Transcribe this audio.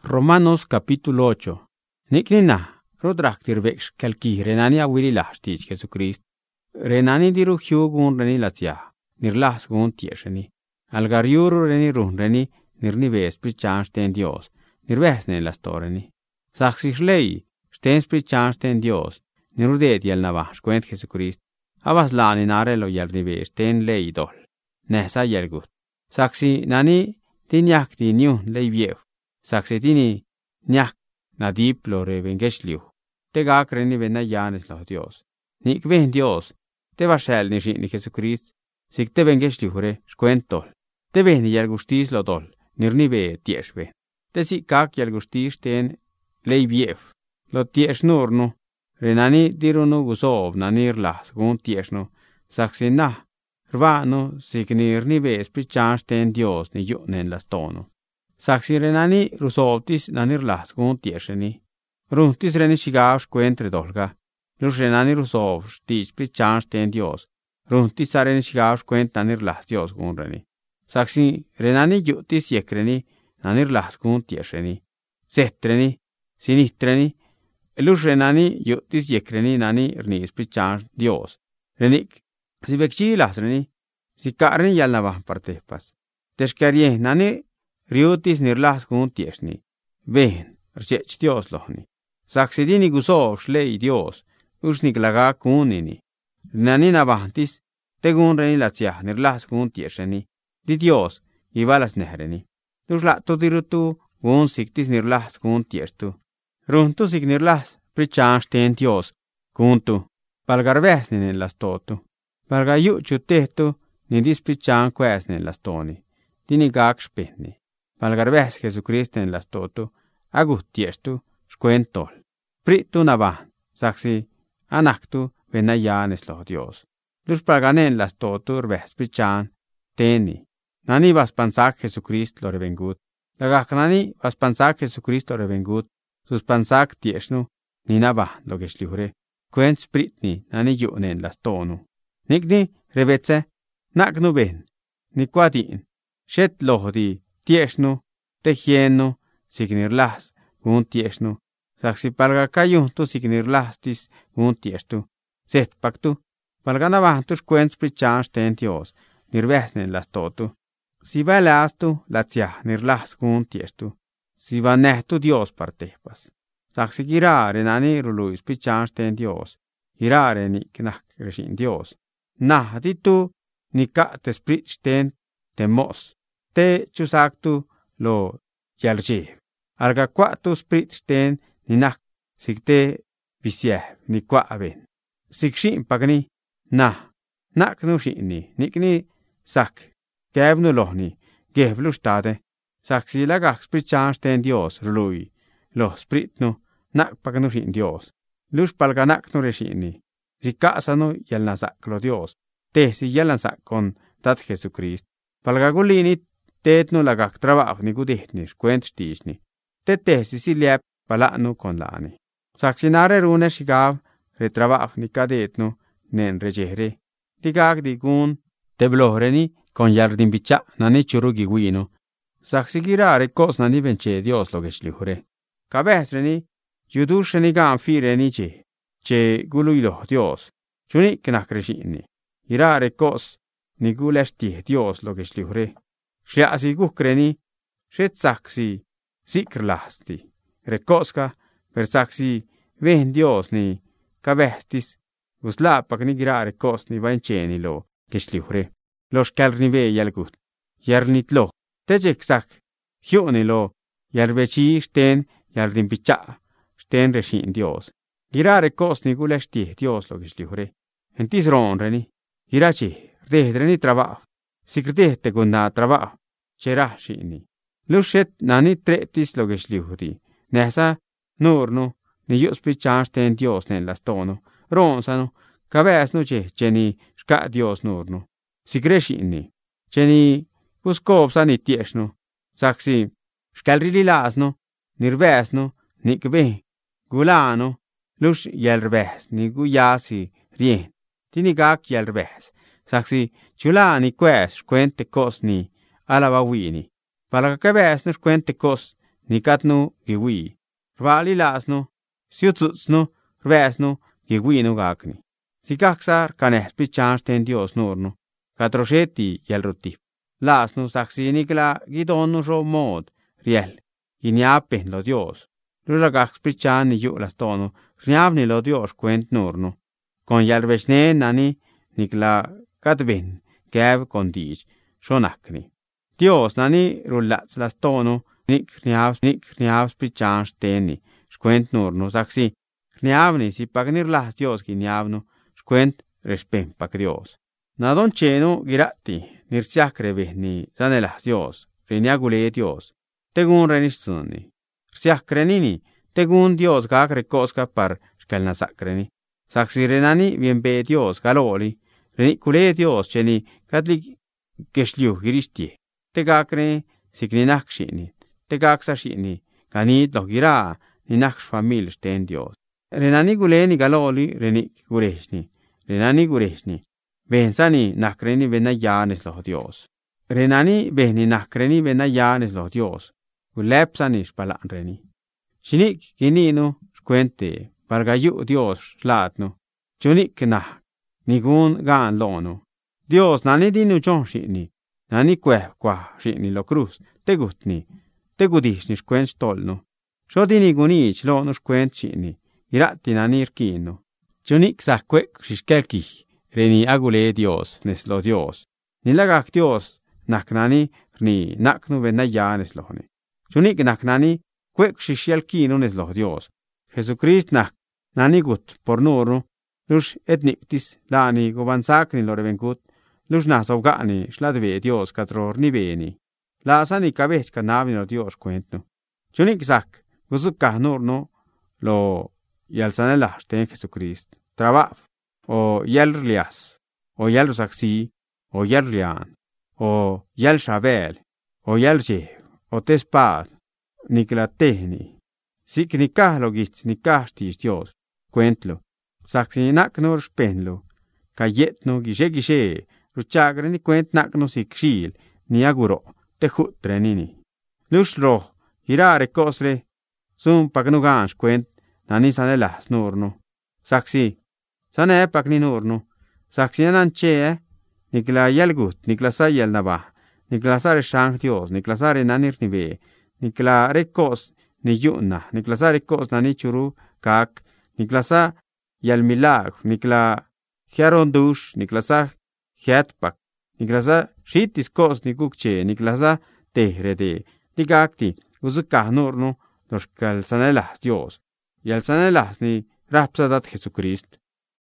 Romanos capítulo 8. Niknina, rodrak tirvex kalki renani awili lahtich Jesucrist. Renani diru hyugun reni latya, nirlas gun tiesheni. Algariuru reni run reni, nirnives prichan sten Dios, nirvesne las toreni. Saxis lei, sten prichan sten Dios, nirudet yel navash kwent Jesucrist. Abas lani narelo yel nives sten lei dol. Nesa yel gut. Saxi nani tinyak di nyun lei viev. Saxetini nyak nadip lo revengeshliu. Te gakreni vena yanes lo Dios. Nik ven Dios. Te vashel ni shini Jesucrist. Sik te vengeshliu re shkuentol. Te ven yel gustis lo dol. Nirnive tieshve. Te sik kak yel gustis ten lei viev. Lo tiesh nurnu. Renani dirunu gusov nanir las gun tieshnu. Saxi nah. Rvanu sik nirnive sprichans ten Dios ni yunen las tonu. Saxi renani rusovtis nanir las gun tiesheni. Runtis reni shigav shkuentre dolga. Lus renani rusov shtich prichans ten Dios. Runtis areni shigav shkuent nanir las Dios gun reni. Saxi renani yutis yekreni nanir las gun tiesheni. Setreni, sinitreni. Lus renani yutis yekreni nani rnis prichans Dios. Renik, si vekchi las reni, si karni yal navah partepas. Teshkarye nani riutis nirlas gun tieshni. Ven, rchech Dios lohni. Saxidini gusov shlei Dios, ushnik laga kunini. Nani navantis, tegun reni latsiah nirlas gun tiesheni. Di Dios, ibalas nehreni. Lushlatu dirutu gun siktis nirlas gun tieshtu. Runtu sik nirlas prichans ten Dios, guntu. Palgarvesni nen las totu. Palgayuchu tehtu, nidis prichan kwesni las toni. Dini gak shpenni. Palgarves Jesucrist en las totu, agut tiestu, shkuentol. Pritu navan, saxi, anaktu, venayanes lo Dios. Lus palganen las totu, rves prichan, teni. Nani vas pansak Jesucrist lo revengut. Lagak nani vas pansak Jesucrist lo revengut, sus pansak tiesnu, ni navan lo geshliure. Kwent spritni, nani yunen las tonu. Nikni, revetse, naknu ben, ni quadin, shet lohdi, tieshnu, tejienu, signir las, gun tieshnu, saxi palga kayuntu signir lastis, gun tiestu, set pactu, palga navantus quents prichans ten Dios, nirvesnen las totu, si va lastu, latia, nirlas gun tiestu, si va nehtu Dios partepas, saxi girare nani ruluis prichans ten Dios, girare ni knak reshin Dios, nah ditu, ni ka te sprich ten temos, te chusaktu lo yaljev. Alga kwatu sprich ten ni nak, sik te visiev ni kwaven. Sik shin pagni, nah, nak nu shinni, nikni sak, gevnu lohni, gevlu stade, sak si lagak sprichans ten Dios rului, lo spritnu, nak pagnu shin Dios. Lus palga nak nu reshinni, si kasanu yalnasak lo Dios. Te si yalansak con tat Jesucrist. Palgagulini tetnu lagak trabajo ni gudetni shkwent shtishni. Te si liep palanu con lani. Saksinare rune shigav retrabajo ni kadetnu nen rejere. Ligag digun tebloreni con yardin bicha nani churugi wino. Saksigirare kos nani vence Dios lo geshlihure. Kabesreni yudusheni ganfireni che guluilo Dios. Chuni knakreshini. Irare kos ni guleshti Dios lo geshliure. Shliasi gukreni, shet saksi, sikrlasti. Rekoska, per saksi, ven Dios ni kabestis, guslapak ni girare kos ni vancheni lo geshliure. Los kalni ve yalgut, yarnit lo, tejek sak, hyoni lo, yarvechi sten, yardimpicha, sten reshin Dios. Girare kos ni guleshti Dios lo geshliure. Entis ronreni. Girachi, rdedreni trabajo. Sikrdete guna trabajo. Chera shini. Lushet nani tretis lo geshliuri. Nesa nurnu, ni yus prichans ten Dios nen las tono. Ronsanu, kabesnu cheni shka Dios nurnu. Sikre shini. Cheni guskopsa ni tieshnu. Saksi, shkalrili lasnu, nirvesnu, nikve, gulanu, lush yelrves, ni guyasi rien. Tini gak yalrves, saksi chulani kwes shkwente kos ni alabawini. Palga kabes no shkwente kos nikatnu giwi, rvali lasnu, siutsutsnu, rvesnu, giwinu gakni. Sikaksar kanes pichan sten Dios nurnu, katrosheti yelrutip. Lasnu saksi nikla gidonu ro mod, riel, giniapen lo Dios. Ruragaks pichan ni yu lastonu, rniavni lo Dios kwent nurnu. Con yelveshne nani nikla katben, kev con dij, shonakni. Dios nani rullats lastonu, nik rniavs pichan steni, shkwent nurnu saksi. Rniavni si pagnir las Dios giniavnu, shkwent respempak Dios. Nadon chenu girati, nirsiakre behni, zanelas Dios, reniagule Dios, tegun renishsuni. Rsiakrenini, tegun Dios gak rekoska par shkelnasakreni. Saksi renani bienbe Dios galoli, renikule Dios cheni katli keshliu girishtie. Tegakre sikninak shini, tegaksa shini, ganit lo gira, ninak famil sten Dios. Renani guleni galoli, renik gureshni, renani gureshni. Bensani nakreni benayanes lo Dios. Renani behni nakreni benayanes lo Dios. Gulepsani spalan reni. Shinik gininu shkwente pargayu Dios slatnu. Chunik nah nigun gan lonu. Dios nani dinu chon shini. Nani kwa shini lo cruz. Tegudishni shkwent stolnu. Shodini gunich lonu shkwent shini. Irati nani rkinu. Chunik sakwek shishkelki. Reni agule Dios neslo Dios. Nilagak Dios naknani ni naknu benaya neslohni. Chunik naknani kwek shishialkinu neslo Dios. Jesucrist nani gut por nuru. Lush etniktis lani gobansakni lo revenkut. Lush nasovgani shladve Dios katror ni veni. La sani kabech kanavni lo Dios kwentnu. Chunik sak guzukah nurnu lo yalsanela ten Jesucrist. Trabaf. O yelrias, o yelrusaksi, o yelrian, o yelshabel, o yeljev, o tespad, niklatehni. Sik nikah logits nikahtis Dios, cuentlo. Saksi naknur spenlo, kayetno gishe, ruchagre ni cuent nakno sikshil, ni aguro, tehutrenini. Lushro, girare kosre, sum pagnugans cuent, nanisanelas nurno. Saksi, Sana pakni nurnu. Saksianan che, nikla yelgut, nikla sayel naba, nikla sare shang Dios, nikla sare nanir nive, nikla rekos ni yuna, nikla sare kos nani churu kak, nikla sa yel milagro, nikla hiaron dush, nikla sa hiatpak, nikla sa shitis kos nikukche, nikla sa tehrede, nikakti, uzukah nurnu, noshkal sanelas Dios, yel sanelas ni rapsadat Jesucrist.